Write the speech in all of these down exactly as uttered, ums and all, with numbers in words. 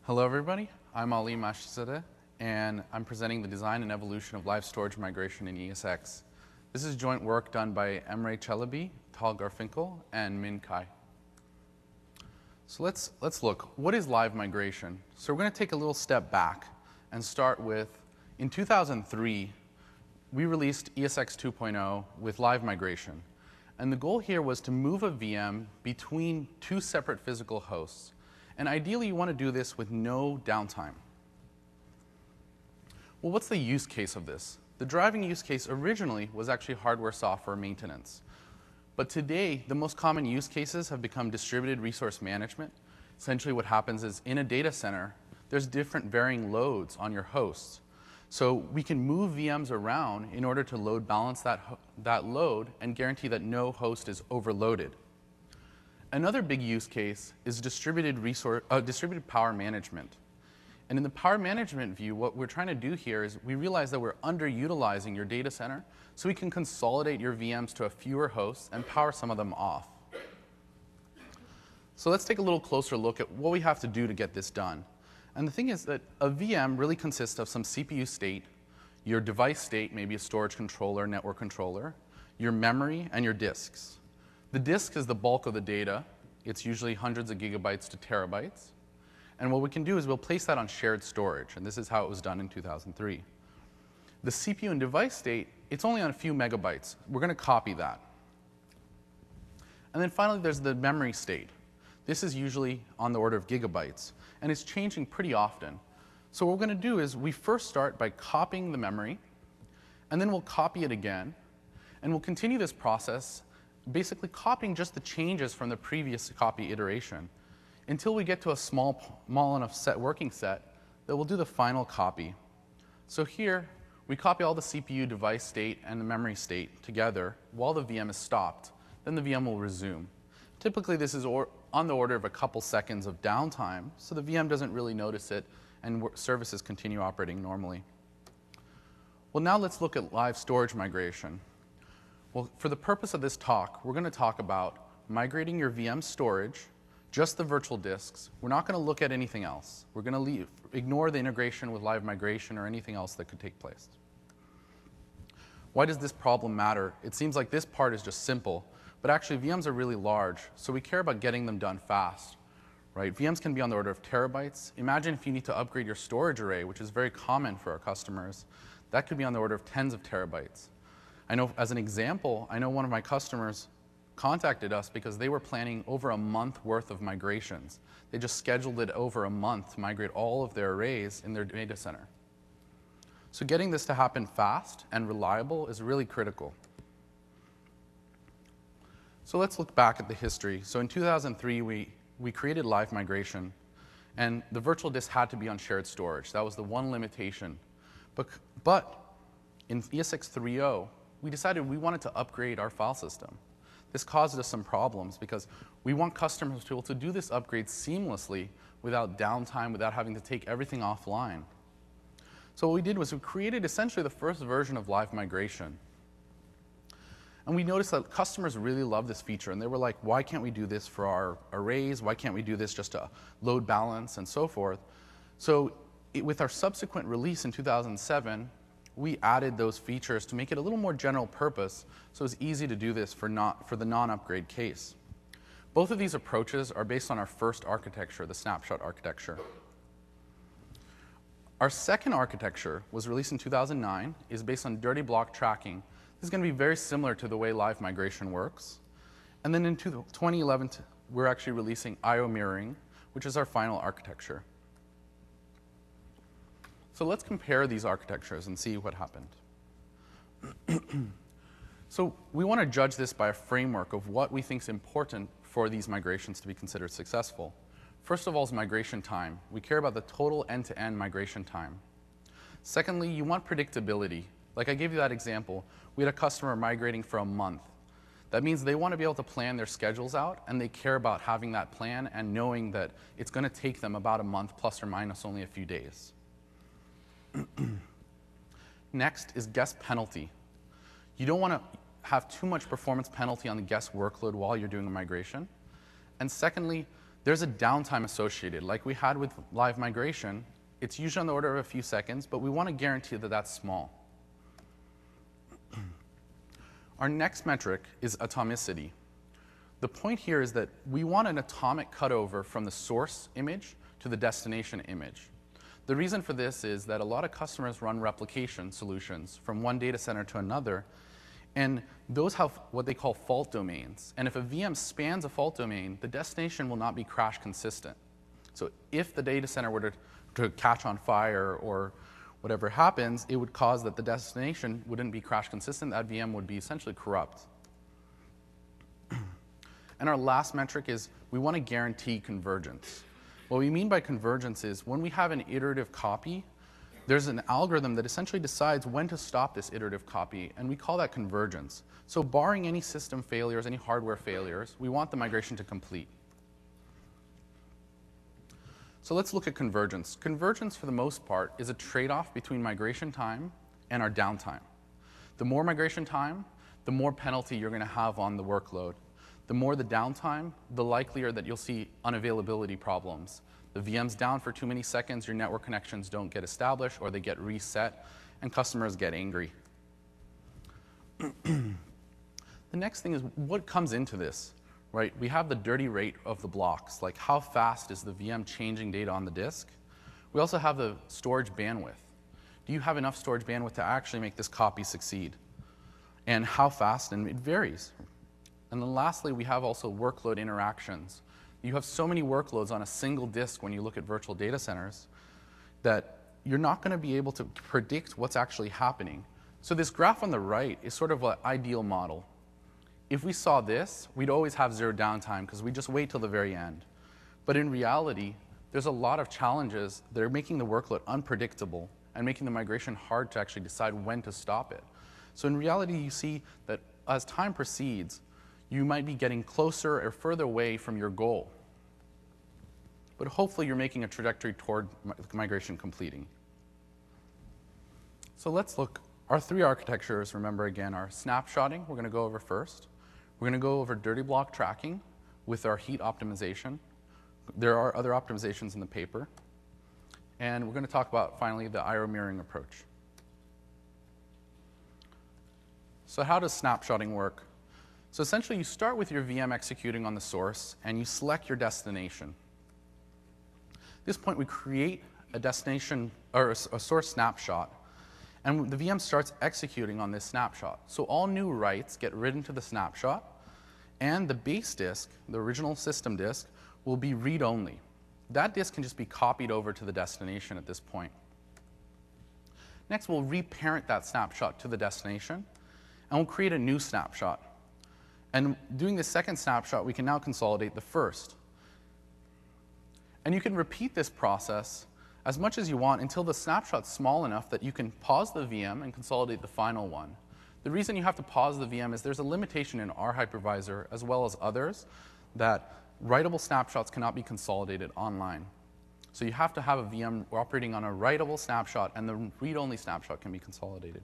Hello, everybody. I'm Ali Mashizadeh, and I'm presenting the design and evolution of live storage migration in E S X. This is joint work done by Emre Chalabi, Tal Garfinkel, and Min Kai. So let's, let's look. What is live migration? So we're going to take a little step back and start with, in two thousand three, we released E S X two point oh with live migration. And the goal here was to move a V M between two separate physical hosts. And ideally, you want to do this with no downtime. Well, what's the use case of this? The driving use case originally was actually hardware-software maintenance. But today, the most common use cases have become distributed resource management. Essentially, what happens is in a data center, there's different varying loads on your hosts. So we can move V Ms around in order to load balance that, that load and guarantee that no host is overloaded. Another big use case is distributed, resource, uh, distributed power management. And in the power management view, what we're trying to do here is we realize that we're underutilizing your data center, so we can consolidate your V Ms to a fewer hosts and power some of them off. So let's take a little closer look at what we have to do to get this done. And the thing is that a V M really consists of some C P U state, your device state, maybe a storage controller, network controller, your memory, and your disks. The disk is the bulk of the data. It's usually hundreds of gigabytes to terabytes. And what we can do is we'll place that on shared storage. And this is how it was done in two thousand three. The C P U and device state, it's only on a few megabytes. We're going to copy that. And then finally, there's the memory state. This is usually on the order of gigabytes. And it's changing pretty often. So what we're going to do is we first start by copying the memory. And then we'll copy it again. And we'll continue this process basically copying just the changes from the previous copy iteration until we get to a small, small enough set working set that we'll do the final copy. So here, we copy all the C P U device state and the memory state together while the V M is stopped. Then the V M will resume. Typically, this is or on the order of a couple seconds of downtime, so the V M doesn't really notice it, and services continue operating normally. Well, now let's look at live storage migration. Well, for the purpose of this talk, we're going to talk about migrating your V M storage, just the virtual disks. We're not going to look at anything else. We're going to leave, ignore the integration with live migration or anything else that could take place. Why does this problem matter? It seems like this part is just simple, but actually V Ms are really large, so we care about getting them done fast. Right? V Ms can be on the order of terabytes. Imagine if you need to upgrade your storage array, which is very common for our customers. That could be on the order of tens of terabytes. I know, as an example, I know one of my customers contacted us because they were planning over a month worth of migrations. They just scheduled it over a month to migrate all of their arrays in their data center. So getting this to happen fast and reliable is really critical. So let's look back at the history. So in two thousand three, we, we created live migration, and the virtual disk had to be on shared storage. That was the one limitation. But, but in E S X three point oh, we decided we wanted to upgrade our file system. This caused us some problems because we want customers to be able to do this upgrade seamlessly without downtime, without having to take everything offline. So what we did was we created essentially the first version of live migration. And we noticed that customers really love this feature, and they were like, why can't we do this for our arrays? Why can't we do this just to load balance and so forth? So it, with our subsequent release in two thousand seven, we added those features to make it a little more general purpose, so it's easy to do this for, not, for the non-upgrade case. Both of these approaches are based on our first architecture, the snapshot architecture. Our second architecture was released in two thousand nine, is based on dirty block tracking. This is going to be very similar to the way live migration works. And then in twenty eleven, we're actually releasing I O mirroring, which is our final architecture. So let's compare these architectures and see what happened. So we want to judge this by a framework of what we think is important for these migrations to be considered successful. First of all is migration time. We care about the total end-to-end migration time. Secondly, you want predictability. Like I gave you that example, we had a customer migrating for a month. That means they want to be able to plan their schedules out, and they care about having that plan and knowing that it's going to take them about a month plus or minus only a few days. Next is guest penalty. You don't want to have too much performance penalty on the guest workload while you're doing a migration. And secondly, there's a downtime associated. Like we had with live migration, it's usually on the order of a few seconds, but we want to guarantee that that's small. Our next metric is atomicity. The point here is that we want an atomic cutover from the source image to the destination image. The reason for this is that a lot of customers run replication solutions from one data center to another, and those have what they call fault domains. And if a V M spans a fault domain, the destination will not be crash consistent. So if the data center were to, to catch on fire or whatever happens, it would cause that the destination wouldn't be crash consistent. That V M would be essentially corrupt. And our last metric is we want to guarantee convergence. What we mean by convergence is when we have an iterative copy, there's an algorithm that essentially decides when to stop this iterative copy, and we call that convergence. So barring any system failures, any hardware failures, we want the migration to complete. So let's look at convergence. Convergence, for the most part, is a trade-off between migration time and our downtime. The more migration time, the more penalty you're going to have on the workload. The more the downtime, the likelier that you'll see unavailability problems. The V M's down for too many seconds, your network connections don't get established, or they get reset, and customers get angry. The next thing is what comes into this, right? We have the dirty rate of the blocks, like how fast is the V M changing data on the disk? We also have the storage bandwidth. Do you have enough storage bandwidth to actually make this copy succeed? And how fast? And it varies. And then lastly, we have also workload interactions. You have so many workloads on a single disk when you look at virtual data centers that you're not going to be able to predict what's actually happening. So this graph on the right is sort of an ideal model. If we saw this, we'd always have zero downtime because we just wait till the very end. But in reality, there's a lot of challenges that are making the workload unpredictable and making the migration hard to actually decide when to stop it. So in reality, you see that as time proceeds, you might be getting closer or further away from your goal. But hopefully you're making a trajectory toward migration completing. So let's look. Our three architectures, remember again, are snapshotting, we're going to go over first. We're going to go over dirty block tracking with our heat optimization. There are other optimizations in the paper. And we're going to talk about, finally, the I O mirroring approach. So how does snapshotting work? So essentially, you start with your V M executing on the source, and you select your destination. At this point, we create a destination or a, a source snapshot, and the V M starts executing on this snapshot. So all new writes get written to the snapshot, and the base disk, the original system disk, will be read-only. That disk can just be copied over to the destination at this point. Next, we'll reparent that snapshot to the destination, and we'll create a new snapshot. And doing the second snapshot, we can now consolidate the first. And you can repeat this process as much as you want until the snapshot's small enough that you can pause the V M and consolidate the final one. The reason you have to pause the V M is there's a limitation in our hypervisor, as well as others, that writable snapshots cannot be consolidated online. So you have to have a V M operating on a writable snapshot, and the read-only snapshot can be consolidated.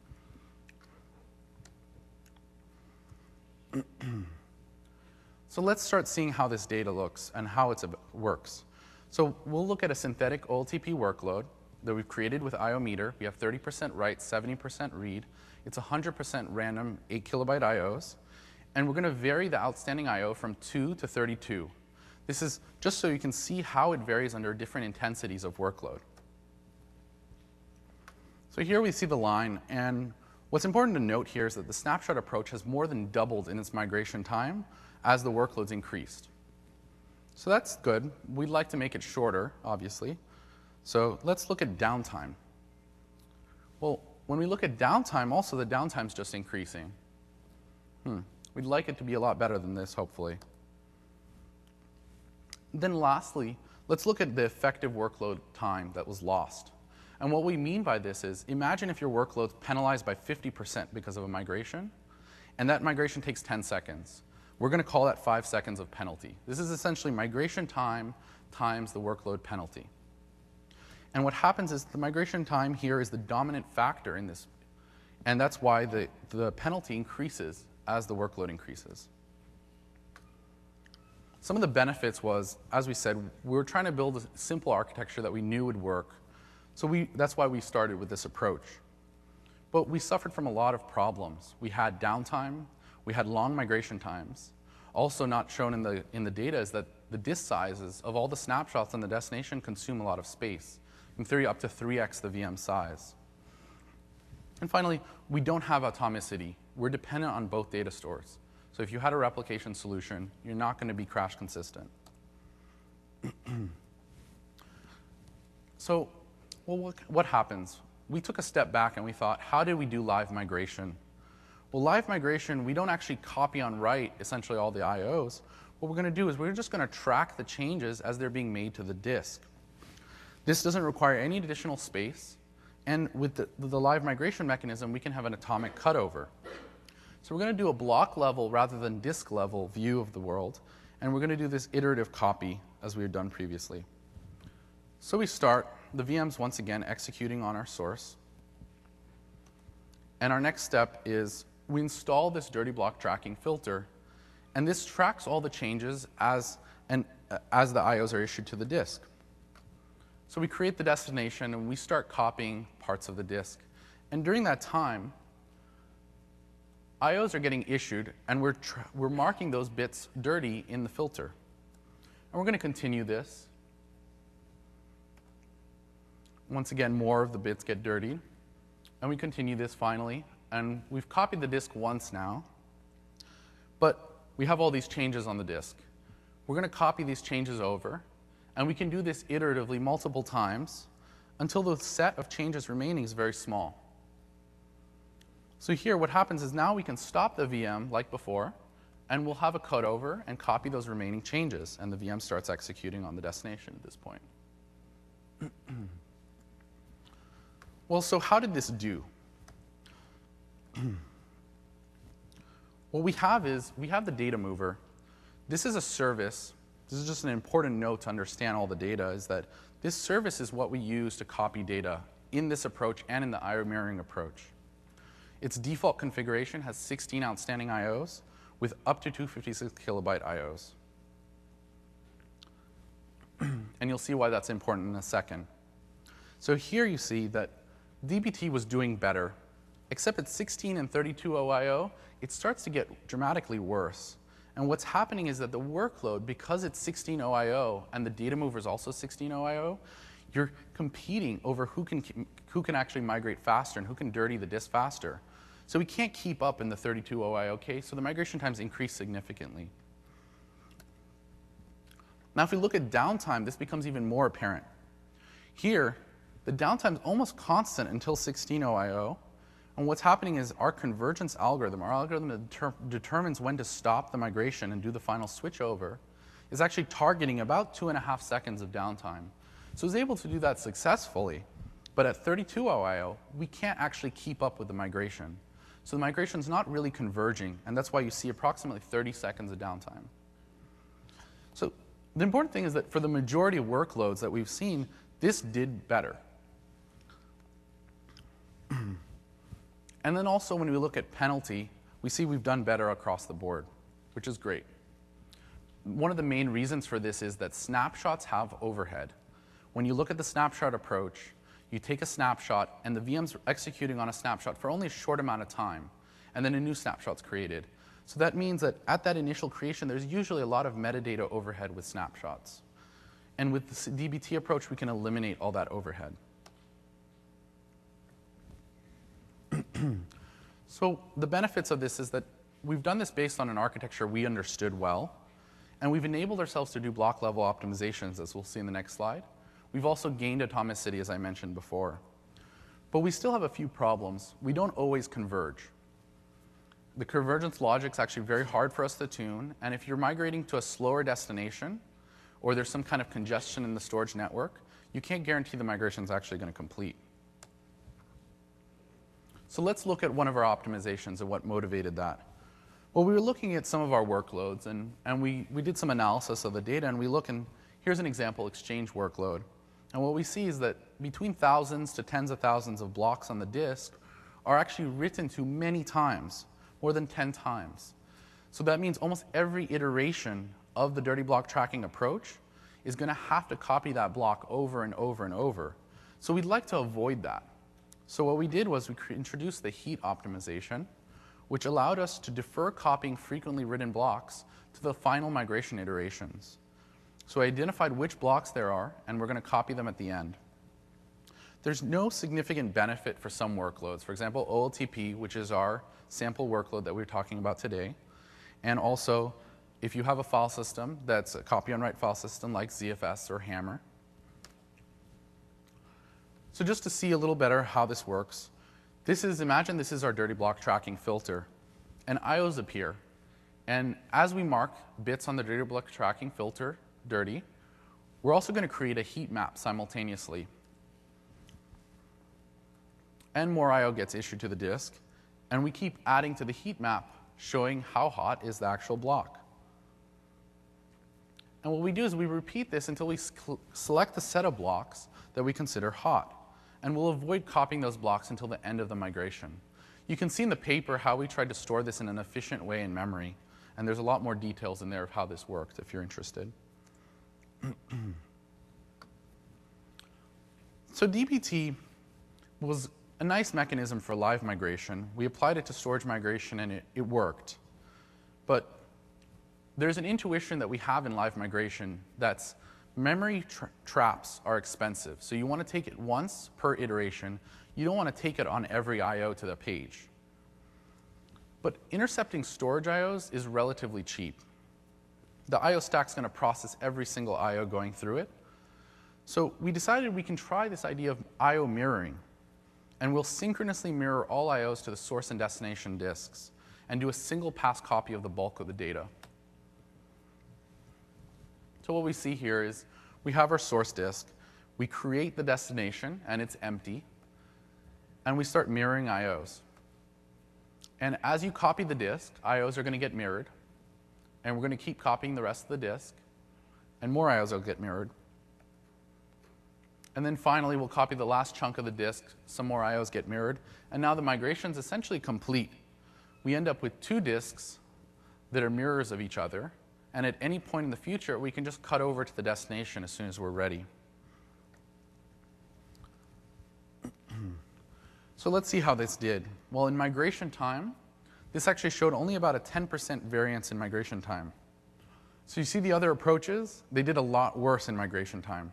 So let's start seeing how this data looks and how it works. So we'll look at a synthetic O L T P workload that we've created with I O meter. We have thirty percent write, seventy percent read. It's one hundred percent random eight kilobyte I Os. And we're going to vary the outstanding I O from two to thirty-two. This is just so you can see how it varies under different intensities of workload. So here we see the line, and what's important to note here is that the snapshot approach has more than doubled in its migration time as the workloads increased. So that's good. We'd like to make it shorter, obviously. So let's look at downtime. Well, when we look at downtime, also the downtime's just increasing. Hmm. We'd like it to be a lot better than this, hopefully. Then lastly, let's look at the effective workload time that was lost. And what we mean by this is, imagine if your workload's penalized by fifty percent because of a migration, and that migration takes ten seconds. We're going to call that five seconds of penalty. This is essentially migration time times the workload penalty. And what happens is the migration time here is the dominant factor in this, and that's why the, the penalty increases as the workload increases. Some of the benefits was, as we said, we were trying to build a simple architecture that we knew would work. So we, that's why we started with this approach. But we suffered from a lot of problems. We had downtime, we had long migration times. Also not shown in the, in the data is that the disk sizes of all the snapshots on the destination consume a lot of space, in theory up to three x the V M size. And finally, we don't have atomicity. We're dependent on both data stores. So if you had a replication solution, you're not going to be crash consistent. So well, what, what happens? We took a step back and we thought, how did we do live migration? Well, live migration, we don't actually copy on write essentially all the I Os. What we're going to do is we're just going to track the changes as they're being made to the disk. This doesn't require any additional space. And with the, the live migration mechanism, we can have an atomic cutover. So we're going to do a block level rather than disk level view of the world. And we're going to do this iterative copy as we had done previously. So we start, the V M's once again executing on our source. And our next step is we install this dirty block tracking filter. And this tracks all the changes as, and, uh, as the I Os are issued to the disk. So we create the destination and we start copying parts of the disk. And during that time, I Os are getting issued, and we're, we're marking those bits dirty in the filter. And we're going to continue this. Once again, more of the bits get dirtied. And we continue this finally. And we've copied the disk once now. But we have all these changes on the disk. We're going to copy these changes over. And we can do this iteratively multiple times until the set of changes remaining is very small. So here what happens is now we can stop the V M like before, and we'll have a cutover and copy those remaining changes, and the V M starts executing on the destination at this point. Well, so how did this do? What we have is we have the data mover. This is a service. This is just an important note to understand all the data, is that this service is what we use to copy data in this approach and in the I O mirroring approach. Its default configuration has sixteen outstanding I Os with up to two hundred fifty-six kilobyte I Os. And you'll see why that's important in a second. So here you see that D B T was doing better, except at sixteen and thirty-two O I O, it starts to get dramatically worse. And what's happening is that the workload, because it's sixteen O I O and the data mover is also sixteen O I O, you're competing over who can, who can actually migrate faster and who can dirty the disk faster. So we can't keep up in the thirty-two O I O case, so the migration times increase significantly. Now if we look at downtime, this becomes even more apparent. Here, the downtime is almost constant until sixteen O I O. And what's happening is our convergence algorithm, our algorithm that deter determines when to stop the migration and do the final switch over, is actually targeting about two and a half seconds of downtime. So it's able to do that successfully. But at thirty-two O I O, we can't actually keep up with the migration. So the migration is not really converging, and that's why you see approximately thirty seconds of downtime. So the important thing is that for the majority of workloads that we've seen, this did better. And then also when we look at penalty, we see we've done better across the board, which is great. One of the main reasons for this is that snapshots have overhead. When you look at the snapshot approach, you take a snapshot, and the V M's executing on a snapshot for only a short amount of time, and then a new snapshot's created. So that means that at that initial creation, there's usually a lot of metadata overhead with snapshots. And with the D B T approach, we can eliminate all that overhead. So the benefits of this is that we've done this based on an architecture we understood well, and we've enabled ourselves to do block level optimizations, as we'll see in the next slide. We've also gained atomicity, as I mentioned before. But we still have a few problems. We don't always converge. The convergence logic is actually very hard for us to tune, and if you're migrating to a slower destination, or there's some kind of congestion in the storage network, you can't guarantee the migration is actually going to complete. So let's look at one of our optimizations and what motivated that. Well, we were looking at some of our workloads, and, and we, we did some analysis of the data, and we look, and here's an example exchange workload. And what we see is that between thousands to tens of thousands of blocks on the disk are actually written to many times, more than ten times. So that means almost every iteration of the dirty block tracking approach is going to have to copy that block over and over and over. So we'd like to avoid that. So what we did was we introduced the heat optimization, which allowed us to defer copying frequently written blocks to the final migration iterations. So I identified which blocks there are, and we're going to copy them at the end. There's no significant benefit for some workloads. For example, O L T P, which is our sample workload that we're talking about today. And also, if you have a file system that's a copy on write file system like Z F S or Hammer. So just to see a little better how this works, this is, imagine this is our dirty block tracking filter. And I Os appear. And as we mark bits on the dirty block tracking filter dirty, we're also going to create a heat map simultaneously. And more I O gets issued to the disk. And we keep adding to the heat map, showing how hot is the actual block. And what we do is we repeat this until we select the set of blocks that we consider hot. And we'll avoid copying those blocks until the end of the migration. You can see in the paper how we tried to store this in an efficient way in memory. And there's a lot more details in there of how this worked, if you're interested. So D B T was a nice mechanism for live migration. We applied it to storage migration, and it, it worked. But there's an intuition that we have in live migration that's memory tra traps are expensive. So you want to take it once per iteration. You don't want to take it on every I O to the page. But intercepting storage I Os is relatively cheap. The I O stack's going to process every single I O going through it. So we decided we can try this idea of I O mirroring. And we'll synchronously mirror all I Os to the source and destination disks and do a single pass copy of the bulk of the data. So what we see here is we have our source disk. We create the destination, and it's empty. And we start mirroring I Os. And as you copy the disk, I Os are going to get mirrored. And we're going to keep copying the rest of the disk. And more I Os will get mirrored. And then finally, we'll copy the last chunk of the disk. Some more I Os get mirrored. And now the migration is essentially complete. We end up with two disks that are mirrors of each other. And at any point in the future, we can just cut over to the destination as soon as we're ready. So let's see how this did. Well, in migration time, this actually showed only about a ten percent variance in migration time. So you see the other approaches, they did a lot worse in migration time.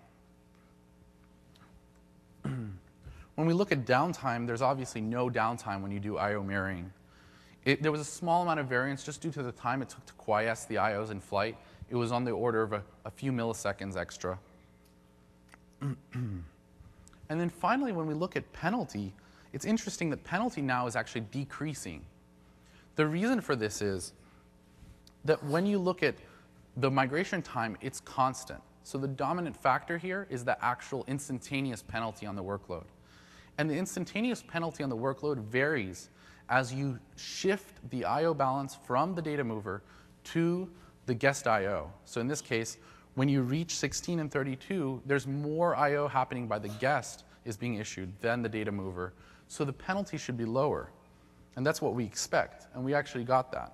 When we look at downtime, there's obviously no downtime when you do I O mirroring. It, there was a small amount of variance just due to the time it took to quiesce the I Os in flight. It was on the order of a, a few milliseconds extra. And then finally, when we look at penalty, it's interesting that penalty now is actually decreasing. The reason for this is that when you look at the migration time, it's constant. So the dominant factor here is the actual instantaneous penalty on the workload. And the instantaneous penalty on the workload varies as you shift the I O balance from the data mover to the guest I O. So in this case, when you reach sixteen and thirty-two, there's more I O happening by the guest is being issued than the data mover. So the penalty should be lower. And that's what we expect. And we actually got that.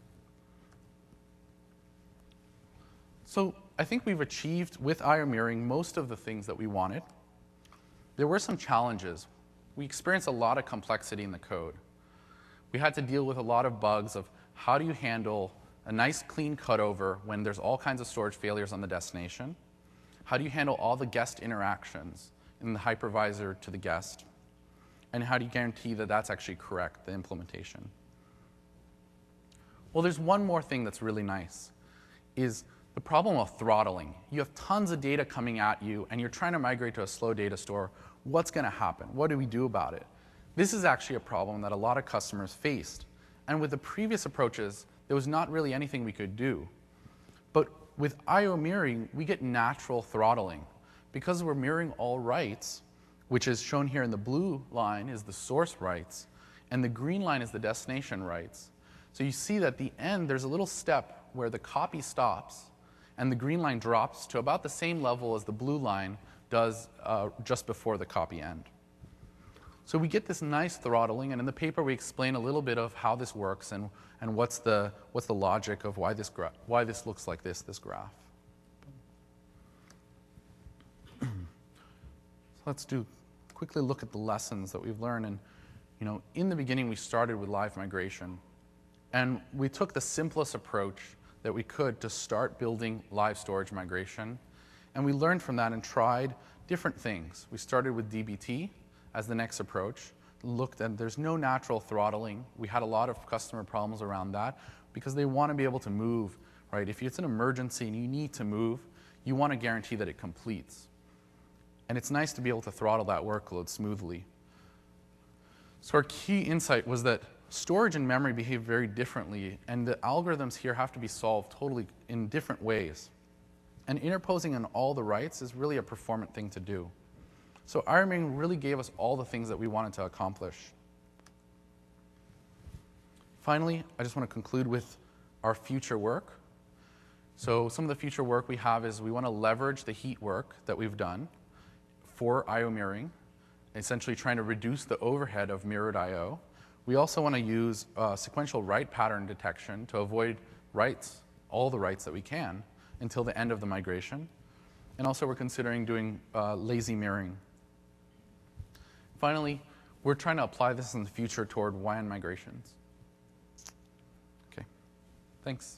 So I think we've achieved with I O mirroring most of the things that we wanted. There were some challenges. We experienced a lot of complexity in the code. We had to deal with a lot of bugs of how do you handle a nice clean cutover when there's all kinds of storage failures on the destination? How do you handle all the guest interactions in the hypervisor to the guest? And how do you guarantee that that's actually correct, the implementation? Well, there's one more thing that's really nice, is the problem of throttling. You have tons of data coming at you, and you're trying to migrate to a slow data store. What's going to happen? What do we do about it? This is actually a problem that a lot of customers faced. And with the previous approaches, there was not really anything we could do. But with I O mirroring, we get natural throttling. Because we're mirroring all writes, which is shown here in the blue line is the source writes, and the green line is the destination writes. So you see that at the end, there's a little step where the copy stops, and the green line drops to about the same level as the blue line does uh, just before the copy end. So we get this nice throttling, and in the paper we explain a little bit of how this works and, and what's, the, what's the logic of why this, gra why this looks like this, this graph. So let's do quickly look at the lessons that we've learned. And you know, in the beginning we started with live migration, and we took the simplest approach that we could to start building live storage migration. And we learned from that and tried different things. We started with D B T as the next approach, looked at there's no natural throttling. We had a lot of customer problems around that because they want to be able to move, right? If it's an emergency and you need to move, you want to guarantee that it completes. And it's nice to be able to throttle that workload smoothly. So our key insight was that storage and memory behave very differently, and the algorithms here have to be solved totally in different ways. And interposing on all the writes is really a performant thing to do. So I R mirroring really gave us all the things that we wanted to accomplish. Finally, I just want to conclude with our future work. So some of the future work we have is we want to leverage the heat work that we've done for I O mirroring, essentially trying to reduce the overhead of mirrored I O. We also want to use uh, sequential write pattern detection to avoid writes, all the writes that we can, until the end of the migration. And also we're considering doing uh, lazy mirroring. Finally, we're trying to apply this in the future toward W A N migrations. Okay, thanks.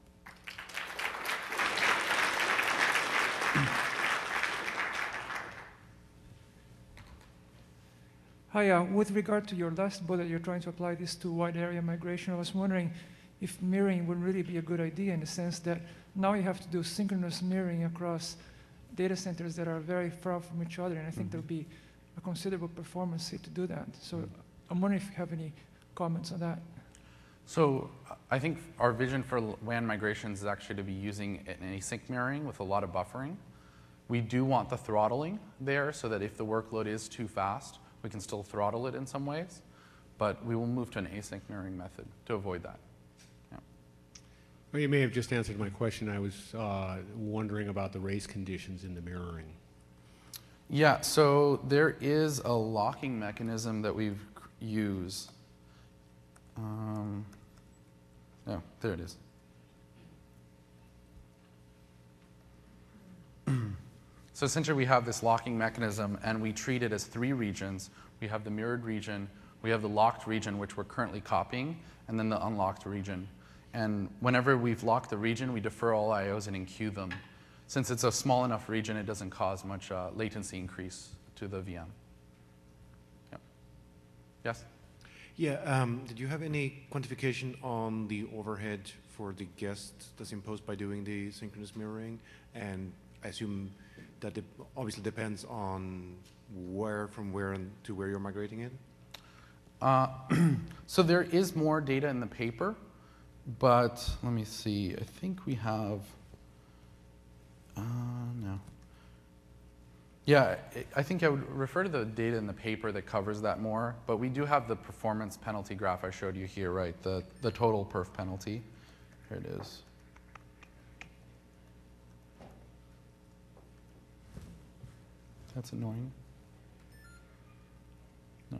Hi, uh, with regard to your last bullet, you're trying to apply this to wide area migration. I was wondering if mirroring would really be a good idea in the sense that now you have to do synchronous mirroring across data centers that are very far from each other, and I think mm-hmm. there'll be a considerable performance hit to do that. So mm-hmm. I'm wondering if you have any comments on that. So I think our vision for W A N migrations is actually to be using an async mirroring with a lot of buffering. We do want the throttling there so that if the workload is too fast, we can still throttle it in some ways, but we will move to an async mirroring method to avoid that. Yeah. Well, you may have just answered my question. I was uh, wondering about the race conditions in the mirroring. Yeah, so there is a locking mechanism that we've used. Um, oh, there it is. So essentially we have this locking mechanism and we treat it as three regions. We have the mirrored region, we have the locked region which we're currently copying, and then the unlocked region. And whenever we've locked the region, we defer all I Os and enqueue them. Since it's a small enough region, it doesn't cause much uh, latency increase to the V M. Yep. Yes? Yeah, um, did you have any quantification on the overhead for the guest that's imposed by doing the synchronous mirroring? And I assume that it obviously depends on where, from where and to where you're migrating it? Uh, so there is more data in the paper, but let me see. I think we have, uh, no. Yeah, I think I would refer to the data in the paper that covers that more, but we do have the performance penalty graph I showed you here, right? The, the total perf penalty. Here it is. That's annoying. No.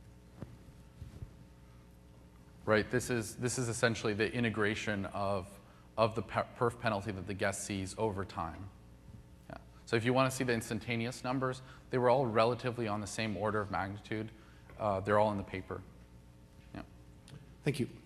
Right, this is, this is essentially the integration of, of the perf penalty that the guest sees over time. Yeah. So if you want to see the instantaneous numbers, they were all relatively on the same order of magnitude. Uh, they're all in the paper. Yeah. Thank you.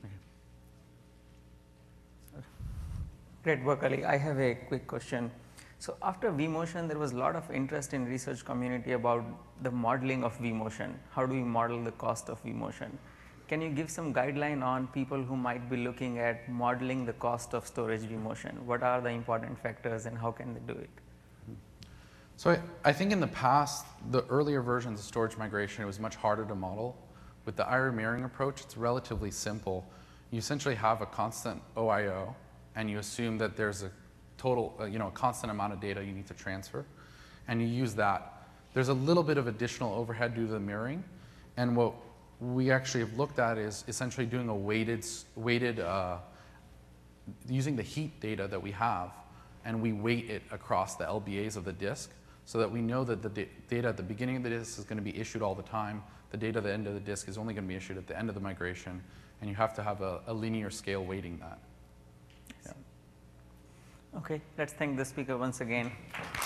Okay. Great work, Ali. I have a quick question. So after vMotion, there was a lot of interest in research community about the modeling of vMotion. How do we model the cost of vMotion? Can you give some guideline on people who might be looking at modeling the cost of storage vMotion? What are the important factors and how can they do it? So I, I think in the past, the earlier versions of storage migration, it was much harder to model. With the I R mirroring approach, it's relatively simple. You essentially have a constant O I O, and you assume that there's a total, uh, you know, a constant amount of data you need to transfer, and you use that. There's a little bit of additional overhead due to the mirroring, and what we actually have looked at is essentially doing a weighted, weighted uh, using the heat data that we have, and we weight it across the L B As of the disk, so that we know that the da data at the beginning of the disk is going to be issued all the time, the data at the end of the disk is only going to be issued at the end of the migration, and you have to have a, a linear scale weighting that. Yeah. Okay, let's thank the speaker once again.